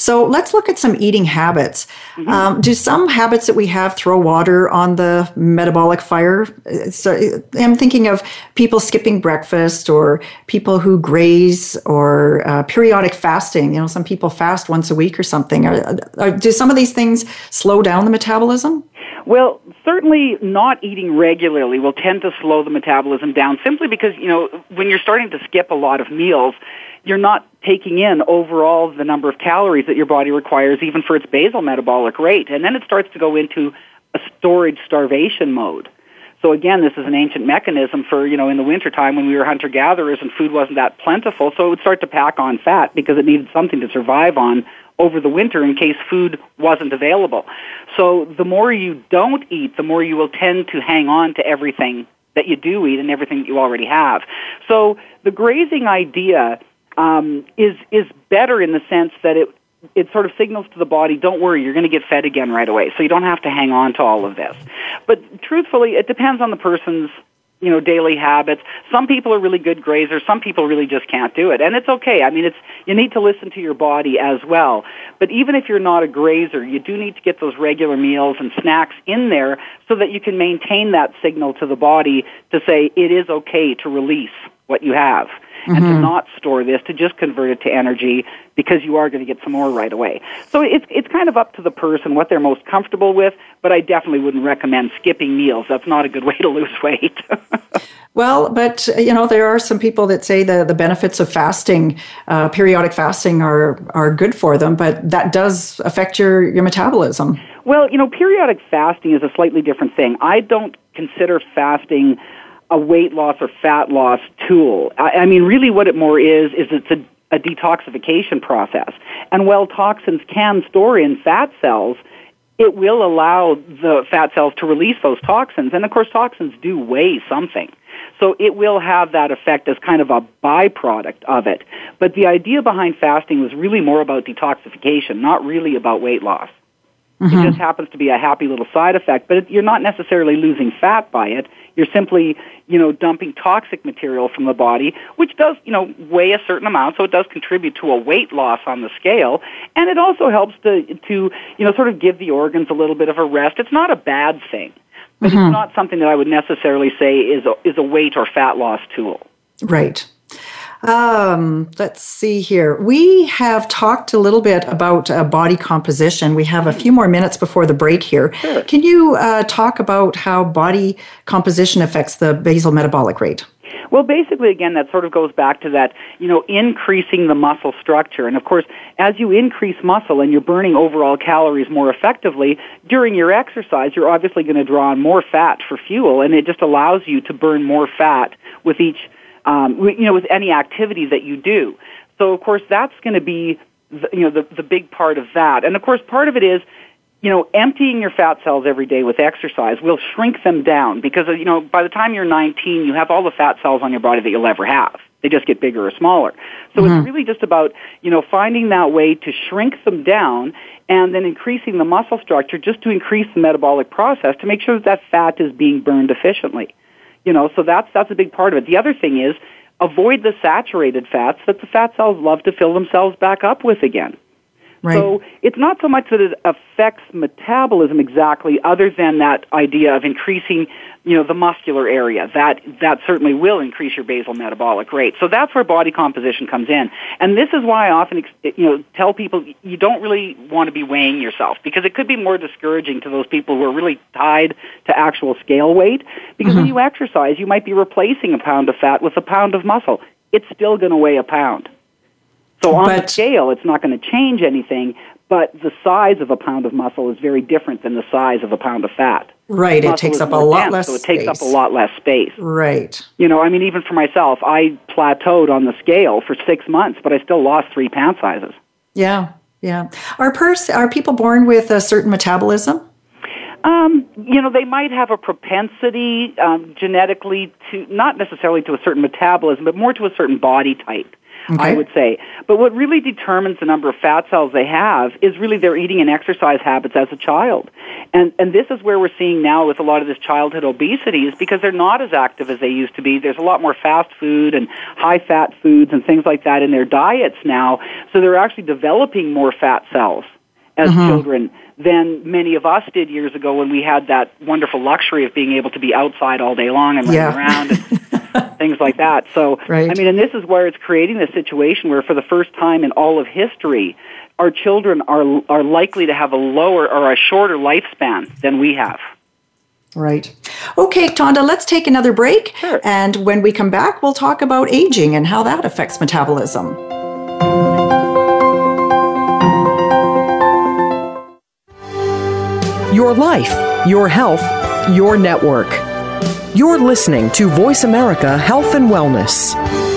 So let's look at some eating habits. Do some habits that we have throw water on the metabolic fire? So I'm thinking of people skipping breakfast, or people who graze, or periodic fasting. You know, some people fast once a week or something. Do some of these things slow down the metabolism? Well, certainly not eating regularly will tend to slow the metabolism down, simply because, you know, when you're starting to skip a lot of meals, you're not taking in overall the number of calories that your body requires even for its basal metabolic rate. And then it starts to go into a storage starvation mode. So again, this is an ancient mechanism for, you know, in the wintertime when we were hunter-gatherers and food wasn't that plentiful, so it would start to pack on fat because it needed something to survive on over the winter in case food wasn't available. So the more you don't eat, the more you will tend to hang on to everything that you do eat and everything that you already have. So the grazing idea is better in the sense that it sort of signals to the body, don't worry, you're going to get fed again right away. So you don't have to hang on to all of this. But truthfully, it depends on the person's, you know, daily habits. Some people are really good grazers. Some people really just can't do it. And it's okay. I mean, you need to listen to your body as well. But even if you're not a grazer, you do need to get those regular meals and snacks in there so that you can maintain that signal to the body to say it is okay to release what you have. And to not store this, to just convert it to energy because you are going to get some more right away. So it's kind of up to the person what they're most comfortable with, but I definitely wouldn't recommend skipping meals. That's not a good way to lose weight. Well, but, you know, there are some people that say the benefits of fasting, periodic fasting are good for them, but that does affect your metabolism. Well, you know, periodic fasting is a slightly different thing. I don't consider fasting a weight loss or fat loss tool. I mean, really what it more is it's a detoxification process. And while toxins can store in fat cells, it will allow the fat cells to release those toxins. And of course, toxins do weigh something. So it will have that effect as kind of a byproduct of it. But the idea behind fasting was really more about detoxification, not really about weight loss. It just happens to be a happy little side effect, but you're not necessarily losing fat by it. You're simply, you know, dumping toxic material from the body, which does, you know, weigh a certain amount, so it does contribute to a weight loss on the scale, and it also helps to you know, sort of give the organs a little bit of a rest. It's not a bad thing, but it's not something that I would necessarily say is a weight or fat loss tool. Right. Let's see here. We have talked a little bit about body composition. We have a few more minutes before the break here. Sure. Can you talk about how body composition affects the basal metabolic rate? Well, basically, again, that sort of goes back to that, you know, increasing the muscle structure. And, of course, as you increase muscle and you're burning overall calories more effectively, during your exercise, you're obviously going to draw on more fat for fuel, and it just allows you to burn more fat with each with any activity that you do. So, of course, that's going to be, the big part of that. And, of course, part of it is, you know, emptying your fat cells every day with exercise will shrink them down because, you know, by the time you're 19, you have all the fat cells on your body that you'll ever have. They just get bigger or smaller. So it's really just about, you know, finding that way to shrink them down and then increasing the muscle structure just to increase the metabolic process to make sure that fat is being burned efficiently. You know, so that's a big part of it. The other thing is avoid the saturated fats that the fat cells love to fill themselves back up with again. Right. So it's not so much that it affects metabolism exactly, other than that idea of increasing, you know, the muscular area. That certainly will increase your basal metabolic rate. So that's where body composition comes in. And this is why I often, tell people you don't really want to be weighing yourself, because it could be more discouraging to those people who are really tied to actual scale weight. Because when you exercise, you might be replacing a pound of fat with a pound of muscle. It's still going to weigh a pound. So on the scale, it's not going to change anything, but the size of a pound of muscle is very different than the size of a pound of fat. Right, it takes up a lot less space. So it takes up a lot less space. Right. You know, I mean, even for myself, I plateaued on the scale for 6 months, but I still lost 3 pant sizes. Yeah, yeah. Are people born with a certain metabolism? They might have a propensity genetically to, not necessarily to a certain metabolism, but more to a certain body type. I would say. But what really determines the number of fat cells they have is really their eating and exercise habits as a child. And this is where we're seeing now with a lot of this childhood obesity is because they're not as active as they used to be. There's a lot more fast food and high-fat foods and things like that in their diets now. So they're actually developing more fat cells as children than many of us did years ago when we had that wonderful luxury of being able to be outside all day long and running around and things like that. So, I mean, and this is where it's creating this situation where for the first time in all of history, our children are likely to have a lower or a shorter lifespan than we have. Right. Okay, Tonda, let's take another break. Sure. And when we come back, we'll talk about aging and how that affects metabolism. Your life, your health, your network. You're listening to Voice America Health and Wellness.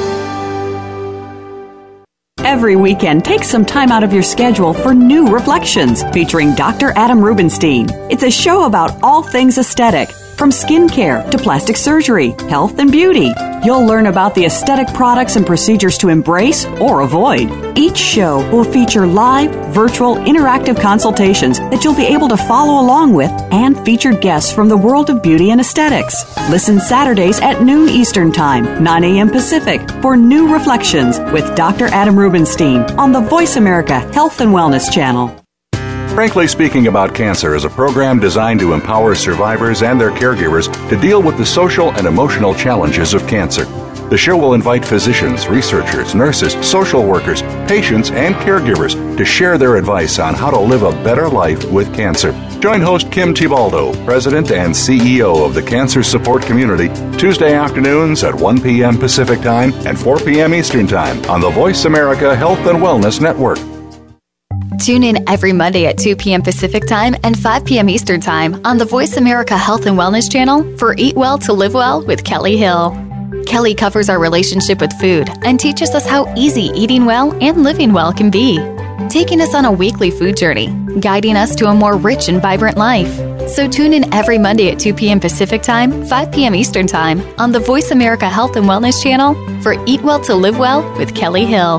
Every weekend, take some time out of your schedule for New Reflections, featuring Dr. Adam Rubenstein. It's a show about all things aesthetic, from skincare to plastic surgery, health and beauty. You'll learn about the aesthetic products and procedures to embrace or avoid. Each show will feature live, virtual, interactive consultations that you'll be able to follow along with and featured guests from the world of beauty and aesthetics. Listen Saturdays at noon Eastern Time, 9 a.m. Pacific for New Reflections with Dr. Adam Rubenstein on the Voice America Health and Wellness Channel. Frankly Speaking About Cancer is a program designed to empower survivors and their caregivers to deal with the social and emotional challenges of cancer. The show will invite physicians, researchers, nurses, social workers, patients, and caregivers to share their advice on how to live a better life with cancer. Join host Kim Tibaldo, President and CEO of the Cancer Support Community, Tuesday afternoons at 1 p.m. Pacific Time and 4 p.m. Eastern Time on the Voice America Health and Wellness Network. Tune in every Monday at 2 p.m. Pacific Time and 5 p.m. Eastern Time on the Voice America Health and Wellness Channel for Eat Well to Live Well with Kelly Hill. Kelly covers our relationship with food and teaches us how easy eating well and living well can be, taking us on a weekly food journey, guiding us to a more rich and vibrant life. So tune in every Monday at 2 p.m. Pacific Time, 5 p.m. Eastern Time on the Voice America Health and Wellness Channel for Eat Well to Live Well with Kelly Hill.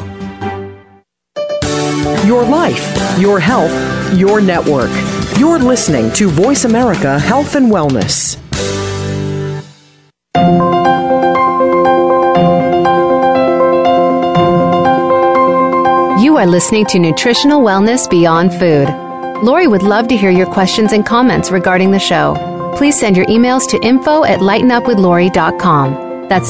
Your life, your health, your network. You're listening to Voice America Health and Wellness. You are listening to Nutritional Wellness Beyond Food. Lori would love to hear your questions and comments regarding the show. Please send your emails to info@lightenupwithlori.com. That's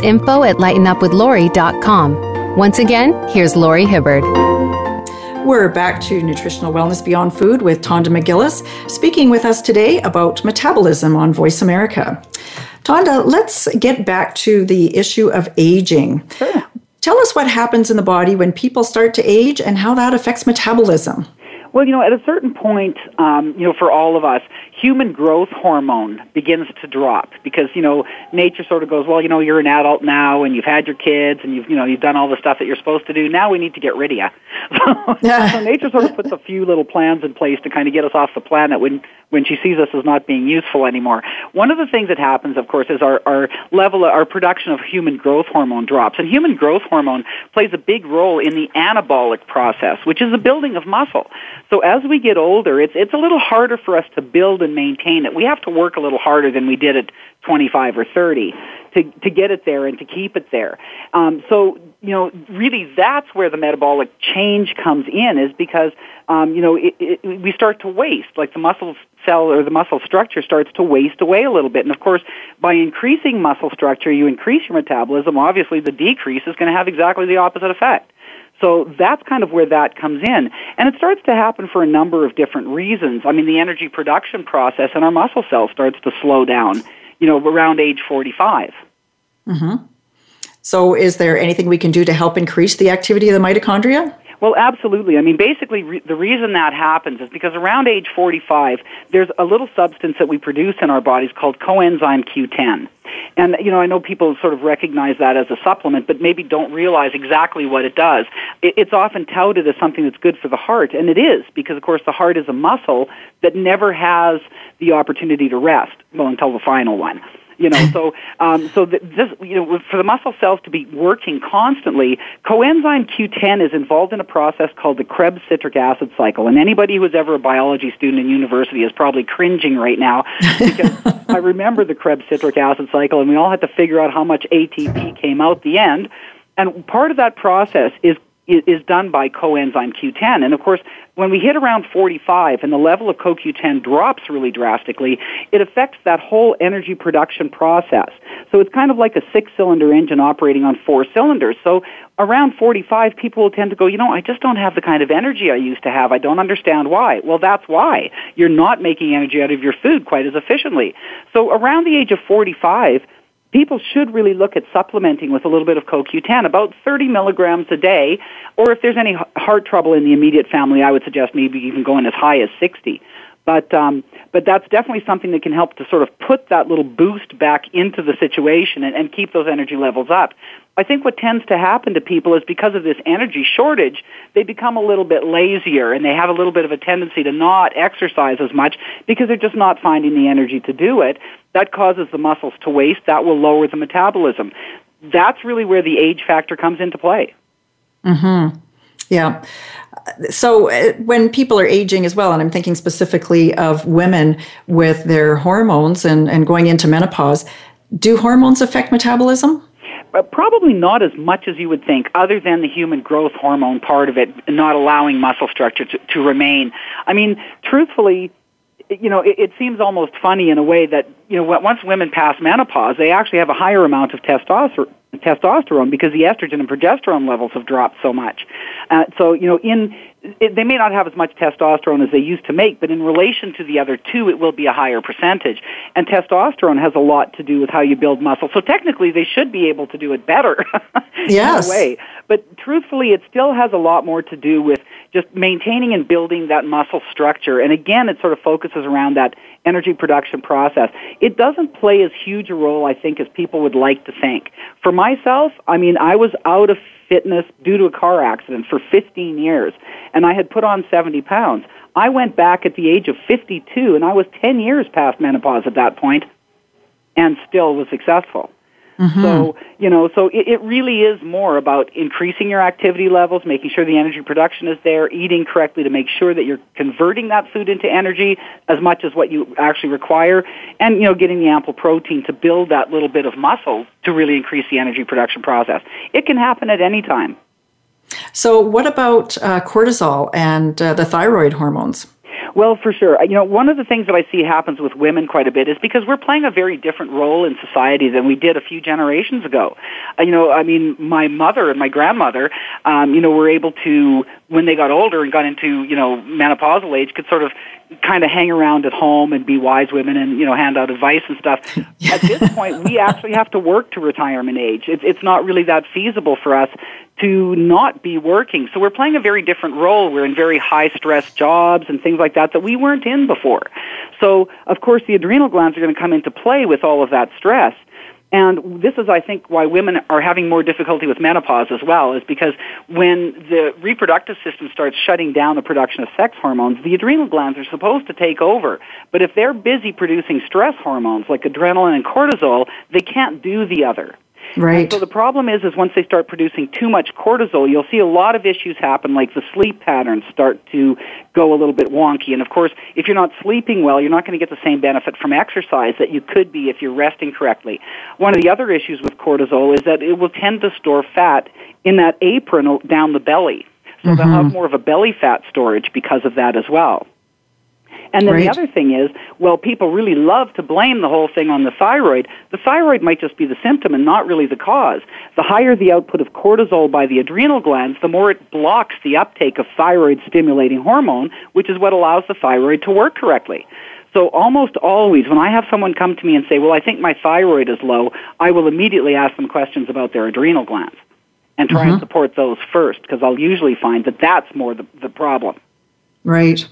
info@lightenupwithlori.com. Once again, here's Lori Hibbard. We're back to Nutritional Wellness Beyond Food with Tonda McGillis, speaking with us today about metabolism on Voice America. Tonda, let's get back to the issue of aging. Sure. Tell us what happens in the body when people start to age and how that affects metabolism. Well, at a certain point, for all of us, human growth hormone begins to drop because, nature sort of goes, well, you're an adult now and you've had your kids and you've done all the stuff that you're supposed to do. Now we need to get rid of you. So nature sort of puts a few little plans in place to kind of get us off the planet when she sees us as not being useful anymore. One of the things that happens, of course, is our production of human growth hormone drops. And human growth hormone plays a big role in the anabolic process, which is the building of muscle. So as we get older, it's a little harder for us to build and maintain it. We have to work a little harder than we did at 25 or 30 to get it there and to keep it there. Really that's where the metabolic change comes in, is because, we start to waste, like the muscle cell or the muscle structure starts to waste away a little bit. And of course, by increasing muscle structure, you increase your metabolism. Obviously, the decrease is going to have exactly the opposite effect. So that's kind of where that comes in. And it starts to happen for a number of different reasons. I mean, the energy production process in our muscle cells starts to slow down, around age 45. Mm-hmm. So is there anything we can do to help increase the activity of the mitochondria? Well, absolutely. I mean, basically, the reason that happens is because around age 45, there's a little substance that we produce in our bodies called coenzyme Q10. And, I know people sort of recognize that as a supplement, but maybe don't realize exactly what it does. It's often touted as something that's good for the heart, and it is, because, of course, the heart is a muscle that never has the opportunity to rest, well, until the final one. For the muscle cells to be working constantly, coenzyme Q10 is involved in a process called the Krebs citric acid cycle. And anybody who was ever a biology student in university is probably cringing right now because I remember the Krebs citric acid cycle, and we all had to figure out how much ATP came out the end. And part of that process is done by coenzyme Q10. And of course, when we hit around 45 and the level of CoQ10 drops really drastically, it affects that whole energy production process. So it's kind of like a 6-cylinder engine operating on 4 cylinders. So around 45, people will tend to go, I just don't have the kind of energy I used to have. I don't understand why. Well, that's why. You're not making energy out of your food quite as efficiently. So around the age of 45, people should really look at supplementing with a little bit of CoQ10, about 30 milligrams a day, or if there's any heart trouble in the immediate family, I would suggest maybe even going as high as 60. But that's definitely something that can help to sort of put that little boost back into the situation and keep those energy levels up. I think what tends to happen to people is because of this energy shortage, they become a little bit lazier and they have a little bit of a tendency to not exercise as much because they're just not finding the energy to do it. That causes the muscles to waste. That will lower the metabolism. That's really where the age factor comes into play. Mm-hmm. Yeah. So when people are aging as well, and I'm thinking specifically of women with their hormones and going into menopause, do hormones affect metabolism? Probably not as much as you would think, other than the human growth hormone part of it, not allowing muscle structure to remain. I mean, truthfully, it seems almost funny in a way that, once women pass menopause, they actually have a higher amount of testosterone because the estrogen and progesterone levels have dropped so much. They may not have as much testosterone as they used to make, but in relation to the other two, it will be a higher percentage. And testosterone has a lot to do with how you build muscle. So technically, they should be able to do it better yes. in a way. But truthfully, it still has a lot more to do with just maintaining and building that muscle structure. And again, it sort of focuses around that energy production process. It doesn't play as huge a role, I think, as people would like to think. For myself, I was out of fitness due to a car accident for 15 years, and I had put on 70 pounds. I went back at the age of 52, and I was 10 years past menopause at that point, and still was successful. Mm-hmm. So it really is more about increasing your activity levels, making sure the energy production is there, eating correctly to make sure that you're converting that food into energy as much as what you actually require, and, getting the ample protein to build that little bit of muscle to really increase the energy production process. It can happen at any time. So what about cortisol and the thyroid hormones? Well, for sure. One of the things that I see happens with women quite a bit is because we're playing a very different role in society than we did a few generations ago. My mother and my grandmother, were able to, when they got older and got into, menopausal age, could sort of kind of hang around at home and be wise women and, hand out advice and stuff. At this point, we actually have to work to retirement age. It's not really that feasible for us to not be working. So we're playing a very different role. We're in very high-stress jobs and things like that we weren't in before. So, of course, the adrenal glands are going to come into play with all of that stress. And this is, I think, why women are having more difficulty with menopause as well, is because when the reproductive system starts shutting down the production of sex hormones, the adrenal glands are supposed to take over. But if they're busy producing stress hormones like adrenaline and cortisol, they can't do the other. Right. And so the problem is once they start producing too much cortisol, you'll see a lot of issues happen, like the sleep patterns start to go a little bit wonky. And of course, if you're not sleeping well, you're not going to get the same benefit from exercise that you could be if you're resting correctly. One of the other issues with cortisol is that it will tend to store fat in that apron down the belly. So they'll have more of a belly fat storage because of that as well. And then the other thing is, people really love to blame the whole thing on the thyroid. The thyroid might just be the symptom and not really the cause. The higher the output of cortisol by the adrenal glands, the more it blocks the uptake of thyroid-stimulating hormone, which is what allows the thyroid to work correctly. So almost always, when I have someone come to me and say, I think my thyroid is low, I will immediately ask them questions about their adrenal glands and try and support those first, because I'll usually find that that's more the problem. Right.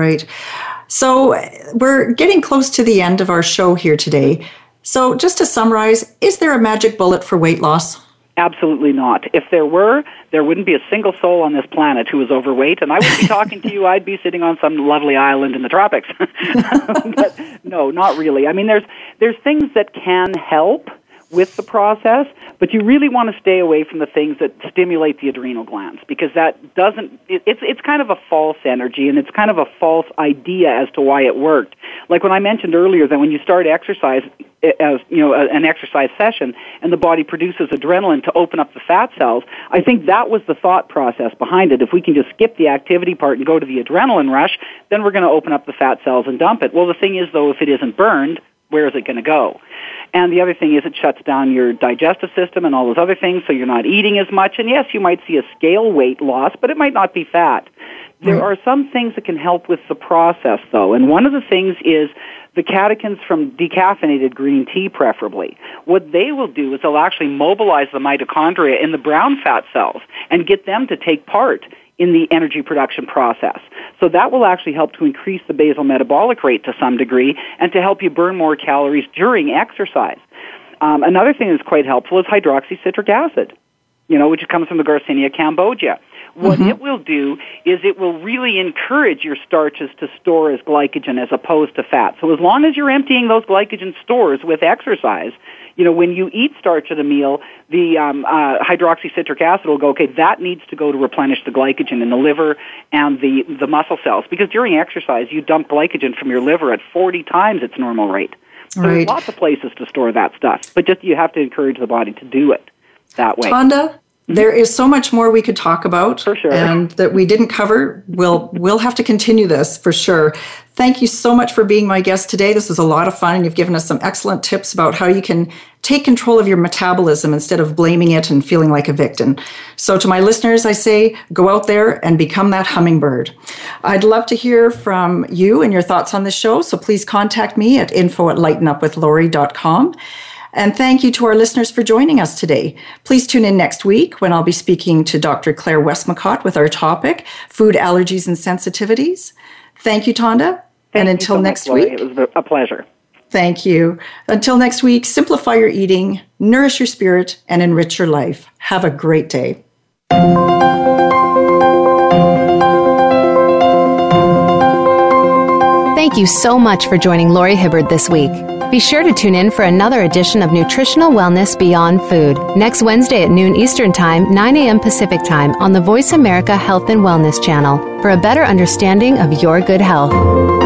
So we're getting close to the end of our show here today. So just to summarize, is there a magic bullet for weight loss? Absolutely not. If there were, there wouldn't be a single soul on this planet who was overweight, and I wouldn't be talking to you. I'd be sitting on some lovely island in the tropics. But no, not really. I mean, there's things that can help with the process, but you really want to stay away from the things that stimulate the adrenal glands, because that doesn't, it's kind of a false energy, and it's kind of a false idea as to why it worked. Like when I mentioned earlier that when you start exercise, as an exercise session, and the body produces adrenaline to open up the fat cells, I think that was the thought process behind it. If we can just skip the activity part and go to the adrenaline rush, then we're going to open up the fat cells and dump it. Well, the thing is, though, if it isn't burned, where is it going to go? And the other thing is it shuts down your digestive system and all those other things, so you're not eating as much. And yes, you might see a scale weight loss, but it might not be fat. There are some things that can help with the process, though, and one of the things is the catechins from decaffeinated green tea, preferably. What they will do is they'll actually mobilize the mitochondria in the brown fat cells and get them to take part in the energy production process. So that will actually help to increase the basal metabolic rate to some degree and to help you burn more calories during exercise. Another thing that's quite helpful is hydroxycitric acid, which comes from the Garcinia cambogia. What it will do is it will really encourage your starches to store as glycogen as opposed to fat. So as long as you're emptying those glycogen stores with exercise, when you eat starch at a meal, the hydroxycitric acid will go, okay, that needs to go to replenish the glycogen in the liver and the muscle cells. Because during exercise, you dump glycogen from your liver at 40 times its normal rate. So there's lots of places to store that stuff. But just you have to encourage the body to do it that way. Tonda, there is so much more we could talk about, for sure, and that we didn't cover. We'll have to continue this for sure. Thank you so much for being my guest today. This was a lot of fun, and you've given us some excellent tips about how you can take control of your metabolism instead of blaming it and feeling like a victim. So to my listeners, I say, go out there and become that hummingbird. I'd love to hear from you and your thoughts on this show, so please contact me at info@lightenupwithlori.com. And thank you to our listeners for joining us today. Please tune in next week when I'll be speaking to Dr. Claire Westmacott with our topic, food allergies and sensitivities. Thank you, Tonda. And until next week. It was a pleasure. Thank you. Until next week, simplify your eating, nourish your spirit, and enrich your life. Have a great day. Thank you so much for joining Lori Hibbard this week. Be sure to tune in for another edition of Nutritional Wellness Beyond Food next Wednesday at noon Eastern Time, 9 a.m. Pacific Time on the Voice America Health and Wellness channel for a better understanding of your good health.